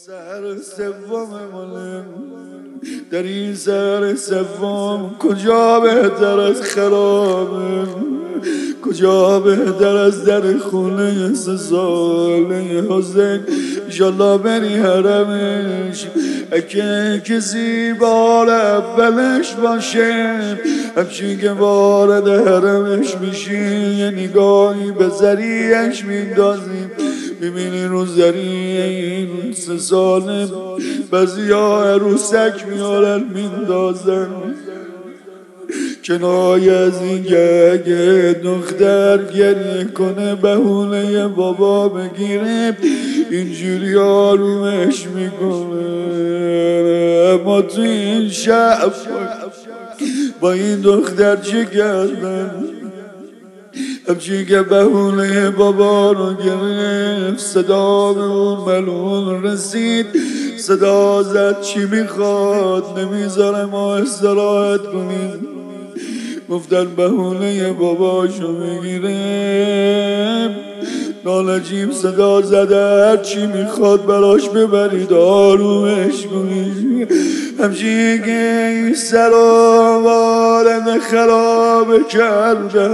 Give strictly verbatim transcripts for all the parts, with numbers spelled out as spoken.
سهر سوم ماله در این سهر سوم کجا بهتر از خرابه، کجا بهتر از در خونه سه ساله حسین. انشالله بری حرمش اگه کسی بار اولش باشه، همچین که وارد حرمش میشی یه نگاهی به ذریعش میندازیم، میبینی رو ذریع این سه ساله بعضی ها عروسک میارن میندازن. کنایه از این که اگه دختر گریه کنه بهونه بابا بگیره اینجوری آرومش میکنه. اما تو این شب با این دختر چه کردن؟ همچین که بهونه بابا رو گرفت صدا به اون ملعون رسید، صدا زد چی میخواد؟ نمیذاره ما استراحت کنیم. گفتن بهونه باباشو بگیره. نالجیم صدا زده هر چی میخواد براش ببرید آرومش کنید. همچین که این سر و وارد خراب کرده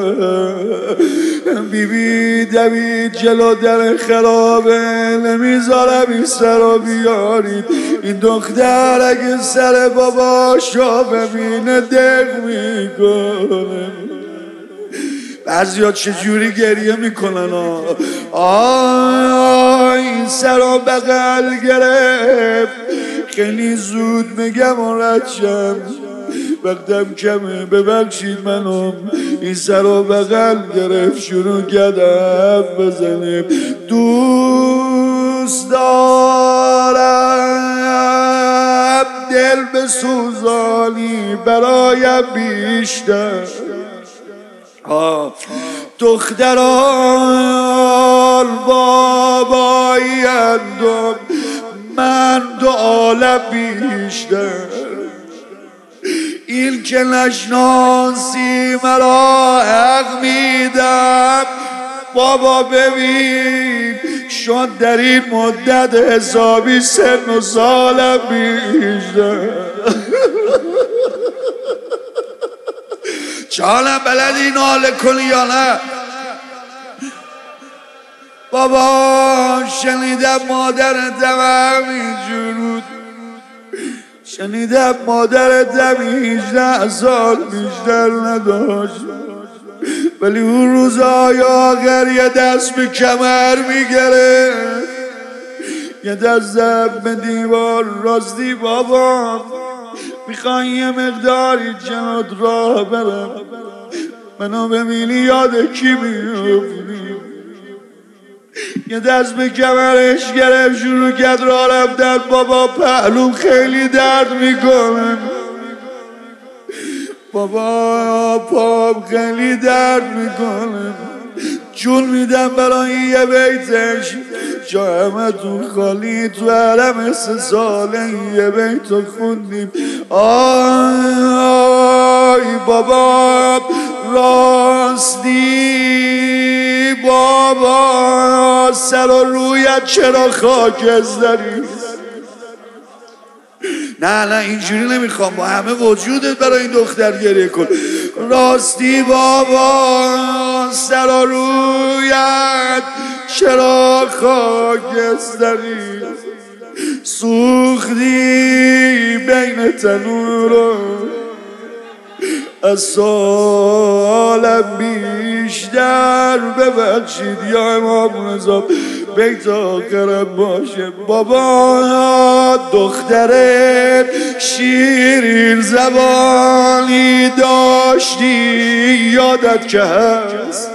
بی بی دوید جلو در خرابه، نمیذارم این سر رو بیارید. این دختر اگه سر باباشو ببینه دق میکنه. بعضی ها چجوری گریه میکنن آه این سر رو بغل گرفت. خیلی زود میگم و رد شم، وقتم کمه ببخشید منم. این سر رو بغل گرفت شروع کردم بزنه. دوست دارم دل بسوزانی برایم بیشتر، دختران بابایی اندم من دو عالم بیشتر. این که نشناسی مرا حق میدم بابا. ببین شد در این مدت حسابی سن و سالم بیشتر. چالم بلدی ناله کنی یا نه؟ بابا شنیدم مادرتم همینجور بود، شنیدم مادرتم هجده سال بیشتر نداشت، ولی اون روزهای آخر یه دست به کمر میگره یه دست زد به دیوار. راستی بابا میخوای یه مقداری جلوت راه برم، منو ببینی یاد کی میفتی؟ یه دست به کمرش گرفت شروع کرد راه رفتن. بابا پهلوم خیلی درد میکنه، بابا پام خیلی درد میکنه، جون میدم برای یه بیتش جا همه تو خالی تو حرم سه ساله یه بیت رو خوندیم. آی بابا راستی بابا سر و رویت چرا خاکستری؟ نه نه اینجوری نمیخوام، با همه وجودت برای این دختر گریه کن. راستی بابا سر و رویت چرا خاکستری؟ سوختی بین تنورو از سالم بیشتر. ببخشید یا امام رضا بیت آخرم باشه. بابا دخترت شیرین زبانی داشتی یادت که هست؟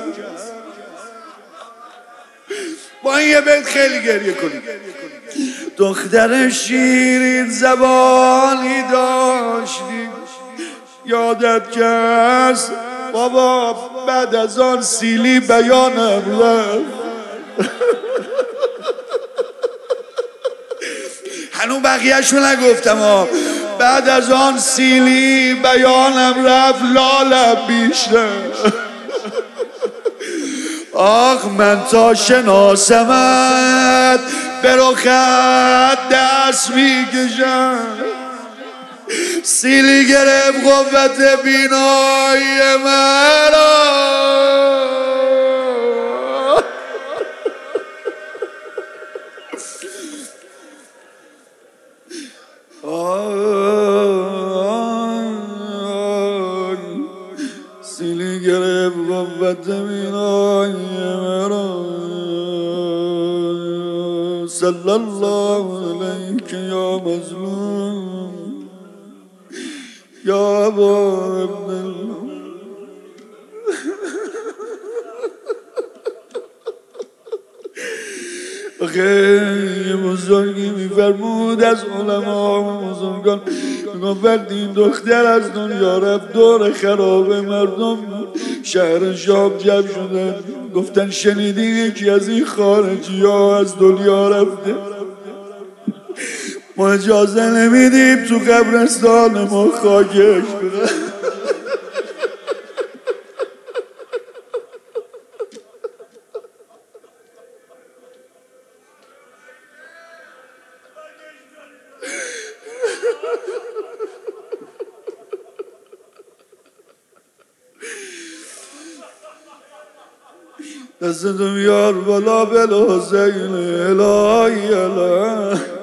با این یه بیت خیلی گریه کنید. دختر شیرین زبانی داشتی یادت که هست؟ بابا بعد از آن سیلی بیانم رفت. هنو بقیهشو نگفتم ها. بعد از آن سیلی بیانم رفت لالم بیشتر. آخ من تا شناسمت به رخت دست میکشم سیلی گرفت قوت بینایی مرا سیلی گرفت قوت بینایی مرا صلی الله علیک یا مظلوم یا ابا عبدالله. آخه یه بزرگی میفرمود از علما و بزرگان میگم وقتی این دختر از دنیا رفت دور خراب مردم شهر شام جمع شدن گفتن شنیدین یکی از این خارجی ها از دنیا رفته ما اجازه نمیدیم تو قبرستان ما خاکش کنن. دستتو بیار بالا بلا حسین الهی الهی